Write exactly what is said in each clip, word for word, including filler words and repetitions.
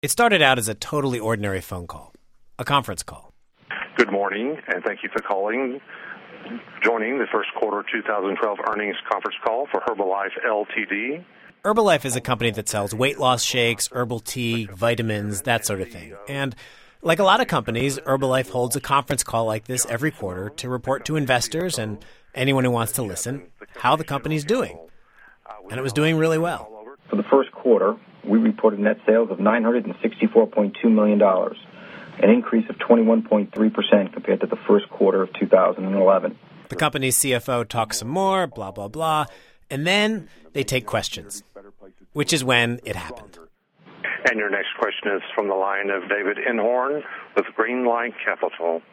It started out as a totally ordinary phone call, a conference call. Good morning, and thank you for calling, joining the first quarter two thousand twelve earnings conference call for Herbalife L T D. Herbalife is a company that sells weight loss shakes, herbal tea, vitamins, that sort of thing. And like a lot of companies, Herbalife holds a conference call like this every quarter to report to investors and anyone who wants to listen how the company's doing. And it was doing really well. For the first quarter, we reported net sales of nine hundred sixty-four point two million dollars, an increase of twenty-one point three percent compared to the first quarter of two thousand eleven. The company's C F O talks some more, blah, blah, blah, and then they take questions, which is when it happened. And your next question is from the line of David Einhorn with Greenlight Capital.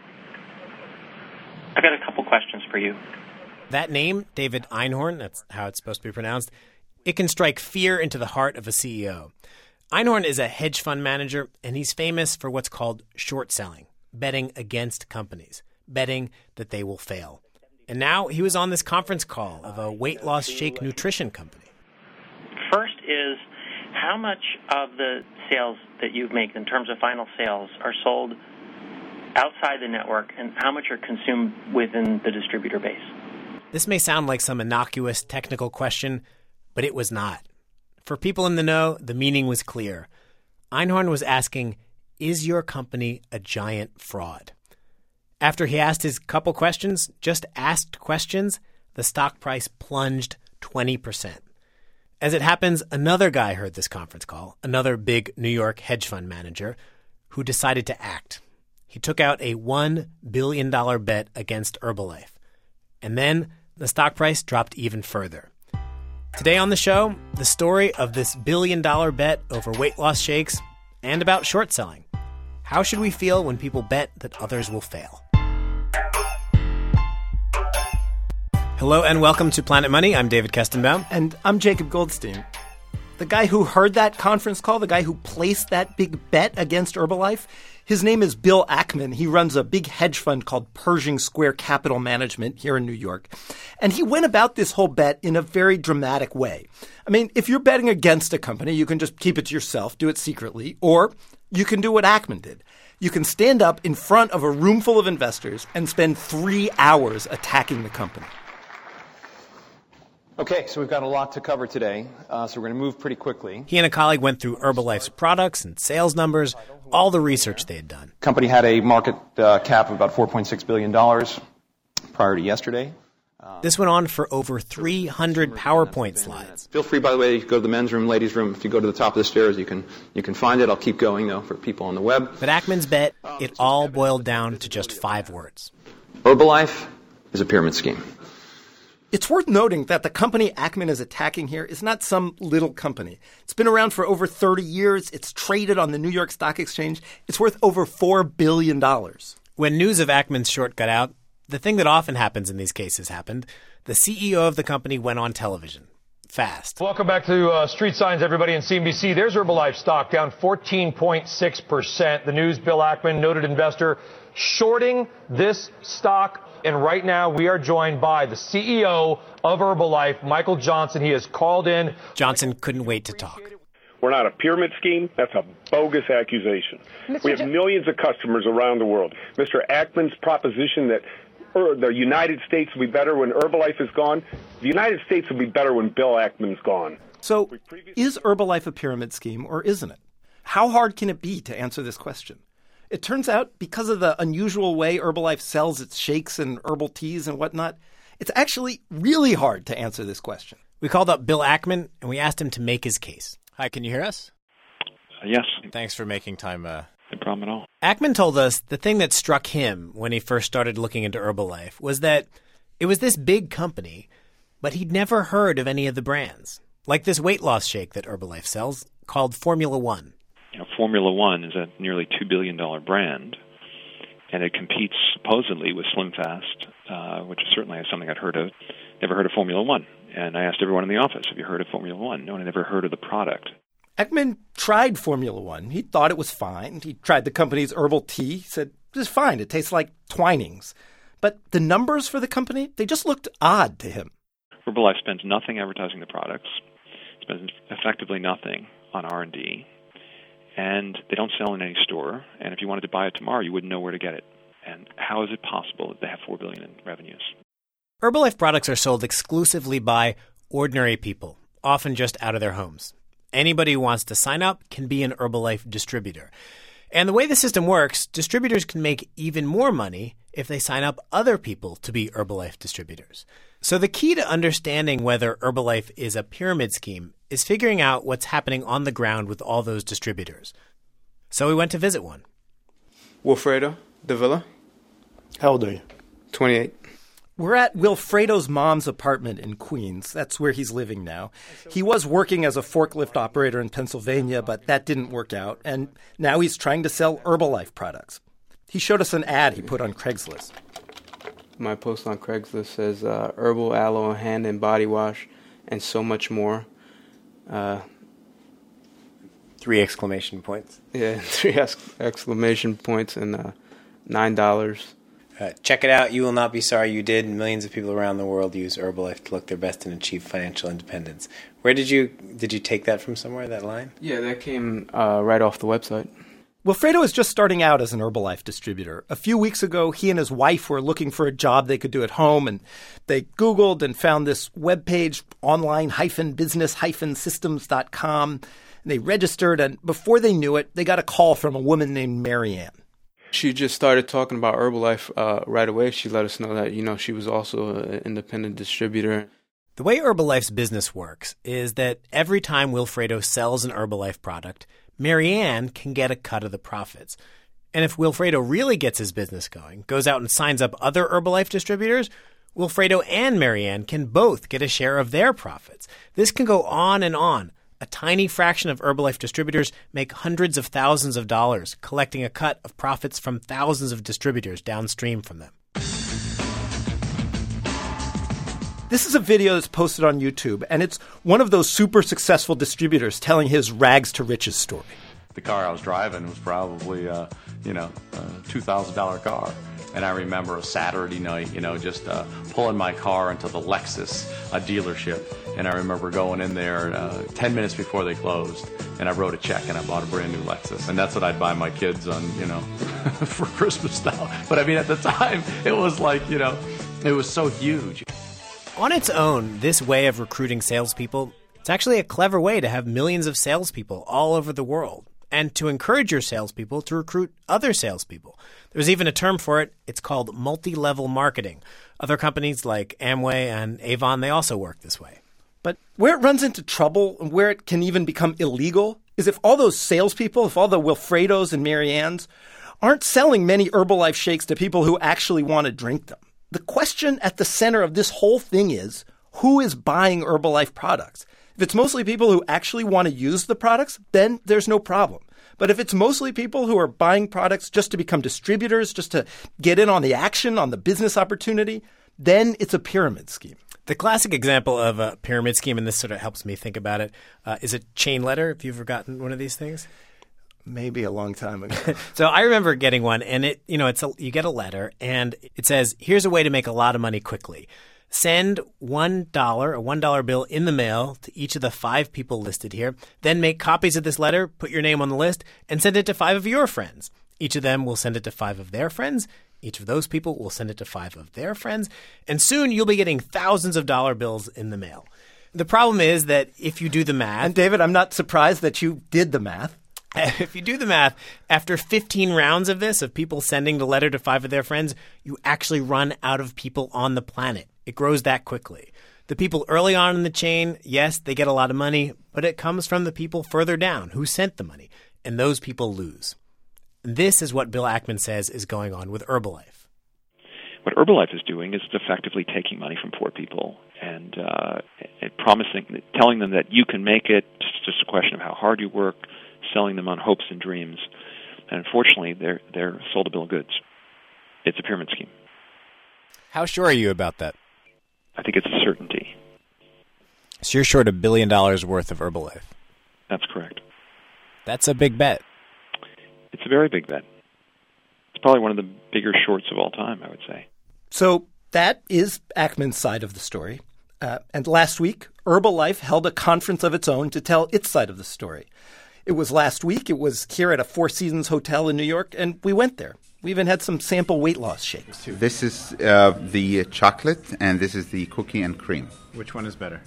I got a couple questions for you. That name, David Einhorn, that's how it's supposed to be pronounced, it can strike fear into the heart of a C E O. Einhorn is a hedge fund manager, and he's famous for what's called short selling, betting against companies, betting that they will fail. And now he was on this conference call of a weight loss shake nutrition company. First is, how much of the sales that you make in terms of final sales are sold outside the network, and how much are consumed within the distributor base? This may sound like some innocuous technical question, but it was not. For people in the know, the meaning was clear. Einhorn was asking, is your company a giant fraud? After he asked his couple questions, just asked questions, the stock price plunged twenty percent. As it happens, another guy heard this conference call, another big New York hedge fund manager, who decided to act. He took out a one billion dollars bet against Herbalife. And then the stock price dropped even further. Today on the show, the story of this billion-dollar bet over weight loss shakes and about short selling. How should we feel when people bet that others will fail? Hello and welcome to Planet Money. I'm David Kestenbaum. And I'm Jacob Goldstein. The guy who heard that conference call, the guy who placed that big bet against Herbalife, his name is Bill Ackman. He runs a big hedge fund called Pershing Square Capital Management here in New York. And he went about this whole bet in a very dramatic way. I mean, if you're betting against a company, you can just keep it to yourself, do it secretly, or you can do what Ackman did. You can stand up in front of a room full of investors and spend three hours attacking the company. Okay, so we've got a lot to cover today, uh, so we're going to move pretty quickly. He and a colleague went through Herbalife's products and sales numbers, all the research they had done. The company had a market uh, cap of about four point six billion dollars prior to yesterday. Uh, this went on for over three hundred PowerPoint slides. Feel free, by the way, to go to the men's room, ladies' room. If you go to the top of the stairs, you can you can find it. I'll keep going, though, for people on the web. But Ackman's bet, it all boiled down to just five words. Herbalife is a pyramid scheme. It's worth noting that the company Ackman is attacking here is not some little company. It's been around for over thirty years. It's traded on the New York Stock Exchange. It's worth over four billion dollars. When news of Ackman's short got out, the thing that often happens in these cases happened. The C E O of the company went on television. Fast. Welcome back to uh, Street Signs, everybody, in C N B C. There's Herbalife stock down fourteen point six percent. The news, Bill Ackman, noted investor, shorting this stock. And right now we are joined by the C E O of Herbalife, Michael Johnson. He has called in. Johnson couldn't wait to talk. We're not a pyramid scheme. That's a bogus accusation. We have millions of customers around the world. Mister Ackman's proposition that the United States will be better when Herbalife is gone, the United States will be better when Bill Ackman's gone. So is Herbalife a pyramid scheme or isn't it? How hard can it be to answer this question? It turns out, because of the unusual way Herbalife sells its shakes and herbal teas and whatnot, it's actually really hard to answer this question. We called up Bill Ackman, and we asked him to make his case. Hi, can you hear us? Uh, yes. Thanks for making time. Uh... No problem at all. Ackman told us the thing that struck him when he first started looking into Herbalife was that it was this big company, but he'd never heard of any of the brands, like this weight loss shake that Herbalife sells called Formula One. You know, Formula One is a nearly two billion dollars brand, and it competes supposedly with SlimFast, uh, which is certainly something I'd heard of. Never heard of Formula One. And I asked everyone in the office, have you heard of Formula One? No one had ever heard of the product. Ackman tried Formula One. He thought it was fine. He tried the company's herbal tea. He said, it was fine. It tastes like Twinings. But the numbers for the company, they just looked odd to him. Herbalife spends nothing advertising the products, spends effectively nothing on R and D. and they don't sell in any store. And if you wanted to buy it tomorrow, you wouldn't know where to get it. And how is it possible that they have four billion dollars in revenues? Herbalife products are sold exclusively by ordinary people, often just out of their homes. Anybody who wants to sign up can be an Herbalife distributor. And the way the system works, distributors can make even more money if they sign up other people to be Herbalife distributors. So the key to understanding whether Herbalife is a pyramid scheme is figuring out what's happening on the ground with all those distributors. So we went to visit one. Wilfredo Davila. How old are you? twenty-eight. We're at Wilfredo's mom's apartment in Queens. That's where he's living now. He was working as a forklift operator in Pennsylvania, but that didn't work out. And now he's trying to sell Herbalife products. He showed us an ad he put on Craigslist. My post on Craigslist says uh, herbal aloe hand and body wash and so much more. Uh, three exclamation points. Yeah, three ex- exclamation points and uh, nine dollars. Uh, check it out. You will not be sorry you did. Millions of people around the world use Herbalife to look their best and achieve financial independence. Where did you did you take that from somewhere, that line? Yeah, that came uh, right off the website. Wilfredo is just starting out as an Herbalife distributor. A few weeks ago, he and his wife were looking for a job they could do at home, and they Googled and found this webpage, online business systems dot com. And they registered, and before they knew it, they got a call from a woman named Marianne. She just started talking about Herbalife uh, right away. She let us know that, you know, she was also an independent distributor. The way Herbalife's business works is that every time Wilfredo sells an Herbalife product, Marianne can get a cut of the profits. And if Wilfredo really gets his business going, goes out and signs up other Herbalife distributors, Wilfredo and Marianne can both get a share of their profits. This can go on and on. A tiny fraction of Herbalife distributors make hundreds of thousands of dollars, collecting a cut of profits from thousands of distributors downstream from them. This is a video that's posted on YouTube, and it's one of those super successful distributors telling his rags to riches story. The car I was driving was probably, uh, you know, a two thousand dollars car. And I remember a Saturday night, you know, just uh, pulling my car into the Lexus uh, dealership. And I remember going in there uh, ten minutes before they closed. And I wrote a check and I bought a brand new Lexus. And that's what I'd buy my kids on, you know, for Christmas now. But I mean, at the time, it was like, you know, it was so huge. On its own, this way of recruiting salespeople, it's actually a clever way to have millions of salespeople all over the world, and to encourage your salespeople to recruit other salespeople. There's even a term for it. It's called multi-level marketing. Other companies like Amway and Avon, they also work this way. But where it runs into trouble and where it can even become illegal is if all those salespeople, if all the Wilfredos and Mariannes aren't selling many Herbalife shakes to people who actually want to drink them. The question at the center of this whole thing is, who is buying Herbalife products? If it's mostly people who actually want to use the products, then there's no problem. But if it's mostly people who are buying products just to become distributors, just to get in on the action, on the business opportunity, then it's a pyramid scheme. The classic example of a pyramid scheme, and this sort of helps me think about it, uh, is a chain letter. Have you ever gotten one of these things? Maybe a long time ago. So I remember getting one, and it, you know, it's a, you get a letter, and it says, here's a way to make a lot of money quickly. Send one dollar, a one dollar bill in the mail to each of the five people listed here. Then make copies of this letter, put your name on the list, and send it to five of your friends. Each of them will send it to five of their friends. Each of those people will send it to five of their friends. And soon you'll be getting thousands of dollar bills in the mail. The problem is that if you do the math— And David, I'm not surprised that you did the math. If you do the math, after fifteen rounds of this, of people sending the letter to five of their friends, you actually run out of people on the planet. It grows that quickly. The people early on in the chain, yes, they get a lot of money, but it comes from the people further down who sent the money, and those people lose. This is what Bill Ackman says is going on with Herbalife. What Herbalife is doing is effectively taking money from poor people and, uh, and promising, telling them that you can make it. It's just a question of how hard you work, selling them on hopes and dreams. And unfortunately, they're they're sold a bill of goods. It's a pyramid scheme. How sure are you about that? I think it's a certainty. So you're short a billion dollars worth of Herbalife. That's correct. That's a big bet. It's a very big bet. It's probably one of the bigger shorts of all time, I would say. So that is Ackman's side of the story. Uh, and last week, Herbalife held a conference of its own to tell its side of the story. It was last week. It was here at a Four Seasons hotel in New York, and we went there. We even had some sample weight loss shakes. This is uh, the chocolate, and this is the cookie and cream. Which one is better?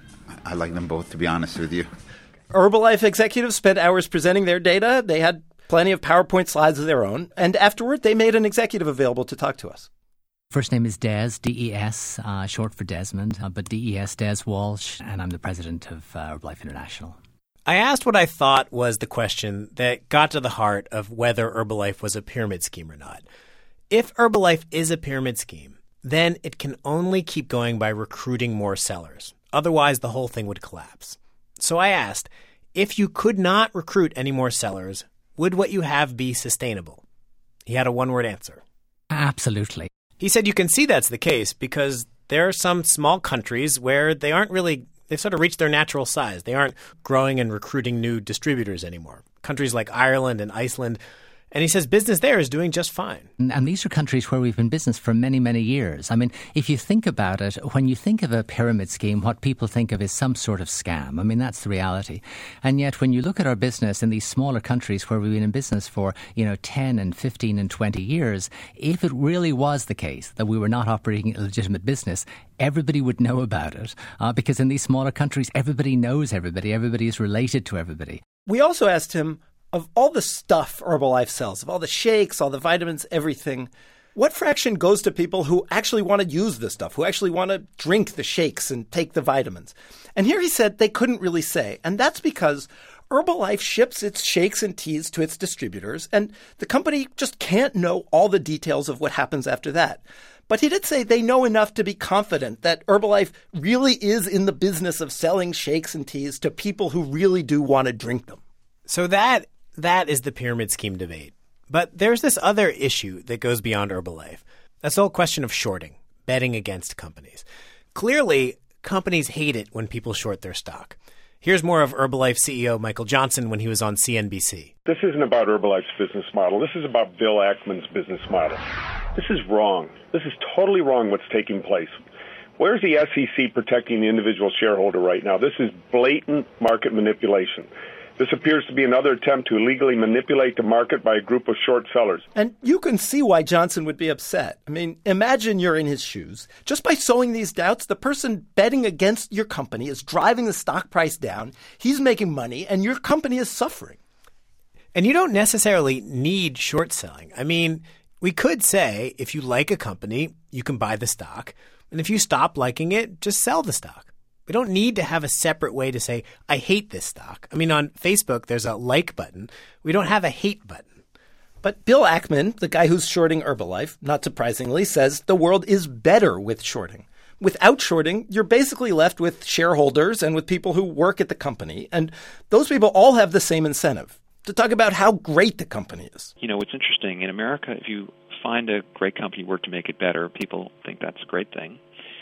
I like them both, to be honest with you. Herbalife executives spent hours presenting their data. They had plenty of PowerPoint slides of their own, and afterward, they made an executive available to talk to us. First name is Des, D E S, uh, short for Desmond, uh, but D E S, Des Walsh, and I'm the president of uh, Herbalife International. I asked what I thought was the question that got to the heart of whether Herbalife was a pyramid scheme or not. If Herbalife is a pyramid scheme, then it can only keep going by recruiting more sellers. Otherwise, the whole thing would collapse. So I asked, if you could not recruit any more sellers, would what you have be sustainable? He had a one-word answer. Absolutely. He said you can see that's the case because there are some small countries where they aren't really – they've sort of reached their natural size. They aren't growing and recruiting new distributors anymore. Countries like Ireland and Iceland. And he says business there is doing just fine. And these are countries where we've been in business for many, many years. I mean, if you think about it, when you think of a pyramid scheme, what people think of is some sort of scam. I mean, that's the reality. And yet, when you look at our business in these smaller countries where we've been in business for, you know, ten and fifteen and twenty years, if it really was the case that we were not operating a legitimate business, everybody would know about it. Uh, because in these smaller countries, everybody knows everybody. Everybody is related to everybody. We also asked him, of all the stuff Herbalife sells, of all the shakes, all the vitamins, everything, what fraction goes to people who actually want to use this stuff, who actually want to drink the shakes and take the vitamins? And here he said they couldn't really say. And that's because Herbalife ships its shakes and teas to its distributors, and the company just can't know all the details of what happens after that. But he did say they know enough to be confident that Herbalife really is in the business of selling shakes and teas to people who really do want to drink them. So that that is the pyramid scheme debate. But there's this other issue that goes beyond Herbalife. That's the whole question of shorting, betting against companies. Clearly, companies hate it when people short their stock. Here's more of Herbalife C E O Michael Johnson when he was on C N B C. This isn't about Herbalife's business model. This is about Bill Ackman's business model. This is wrong. This is totally wrong what's taking place. Where's the S E C protecting the individual shareholder right now? This is blatant market manipulation. This appears to be another attempt to illegally manipulate the market by a group of short sellers. And you can see why Johnson would be upset. I mean, imagine you're in his shoes. Just by sowing these doubts, the person betting against your company is driving the stock price down. He's making money, and your company is suffering. And you don't necessarily need short selling. I mean, we could say if you like a company, you can buy the stock. And if you stop liking it, just sell the stock. We don't need to have a separate way to say, I hate this stock. I mean, on Facebook, there's a like button. We don't have a hate button. But Bill Ackman, the guy who's shorting Herbalife, not surprisingly, says the world is better with shorting. Without shorting, you're basically left with shareholders and with people who work at the company. And those people all have the same incentive to talk about how great the company is. You know, it's interesting. In America, if you find a great company, work to make it better, people think that's a great thing.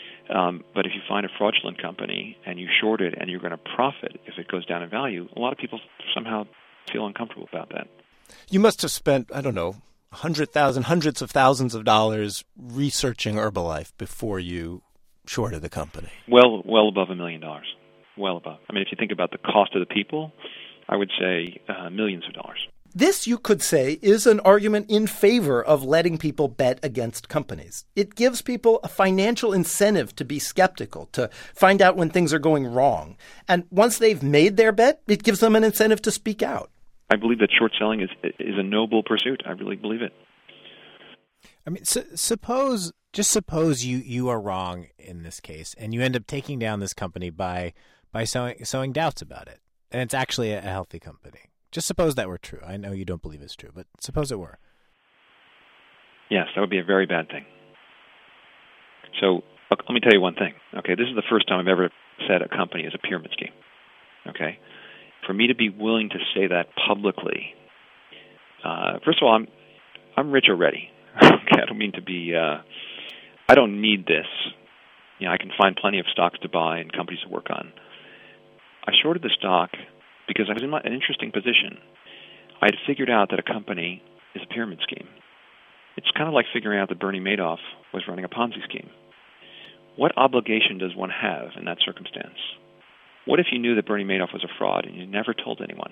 Um, but if you find a fraudulent company and you short it and you're going to profit if it goes down in value, a lot of people somehow feel uncomfortable about that. You must have spent, I don't know, one hundred thousand dollars, hundreds of thousands of dollars researching Herbalife before you shorted the company. Well, well above a million dollars. Well above. I mean, if you think about the cost of the people, I would say uh, millions of dollars. This, you could say, is an argument in favor of letting people bet against companies. It gives people a financial incentive to be skeptical, to find out when things are going wrong. And once they've made their bet, it gives them an incentive to speak out. I believe that short selling is is a noble pursuit. I really believe it. I mean, su- suppose, just suppose you, you are wrong in this case, and you end up taking down this company by by sowing, sowing doubts about it, and it's actually a, a healthy company. Just suppose that were true. I know you don't believe it's true, but suppose it were. Yes, that would be a very bad thing. So look, let me tell you one thing. Okay, this is the first time I've ever said a company is a pyramid scheme. Okay, for me to be willing to say that publicly, uh, first of all, I'm I'm rich already. Okay, I don't mean to be. Uh, I don't need this. You know, I can find plenty of stocks to buy and companies to work on. I shorted the stock because I was in my, an interesting position. I had figured out that a company is a pyramid scheme. It's kind of like figuring out that Bernie Madoff was running a Ponzi scheme. What obligation does one have in that circumstance? What if you knew that Bernie Madoff was a fraud and you never told anyone?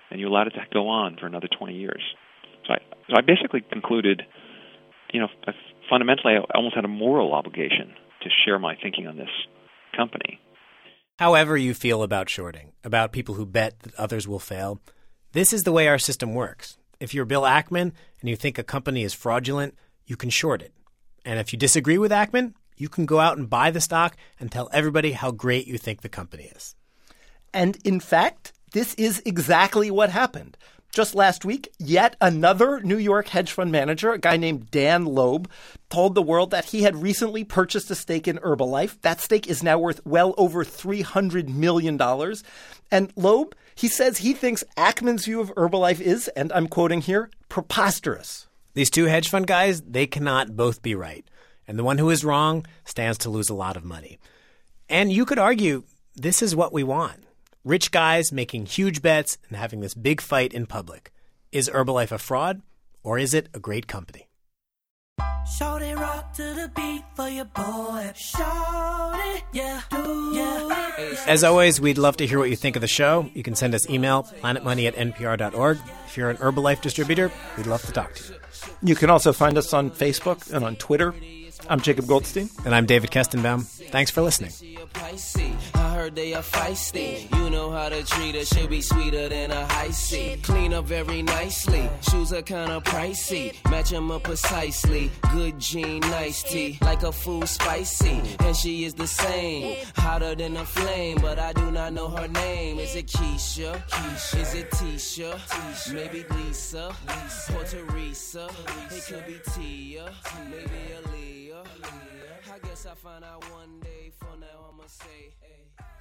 and you allowed it to go on for another twenty years. So I, so I basically concluded, you know, fundamentally, I almost had a moral obligation to share my thinking on this company. However you feel about shorting, about people who bet that others will fail, this is the way our system works. If you're Bill Ackman and you think a company is fraudulent, you can short it. And if you disagree with Ackman, you can go out and buy the stock and tell everybody how great you think the company is. And in fact, this is exactly what happened. Just last week, yet another New York hedge fund manager, a guy named Dan Loeb, told the world that he had recently purchased a stake in Herbalife. That stake is now worth well over three hundred million dollars. And Loeb, he says he thinks Ackman's view of Herbalife is, and I'm quoting here, preposterous. These two hedge fund guys, they cannot both be right. And the one who is wrong stands to lose a lot of money. And you could argue this is what we want. Rich guys making huge bets and having this big fight in public. Is Herbalife a fraud, or is it a great company? Shout it, rock to the beat for your boy. Shout it, yeah, do yeah. As always, we'd love to hear what you think of the show. You can send us email, planetmoney at n p r dot org. If you're an Herbalife distributor, we'd love to talk to you. You can also find us on Facebook and on Twitter. I'm Jacob Goldstein. And I'm David Kestenbaum. Thanks for listening. I heard they are feisty. You know how to treat her. She'll be sweeter than a high C. Clean up very nicely. Shoes are kind of pricey. Match them up precisely. Good jean, nice tea. Like a food spicy. And she is the same. Hotter than a flame. But I do not know her name. Is it Keisha? Keisha. Is it Tisha? Tisha. Maybe Lisa. Lisa. Or Teresa. Teresa. It could be Tia. Maybe Aaliyah. I guess I'll find out one day. For now, I'ma say, hey.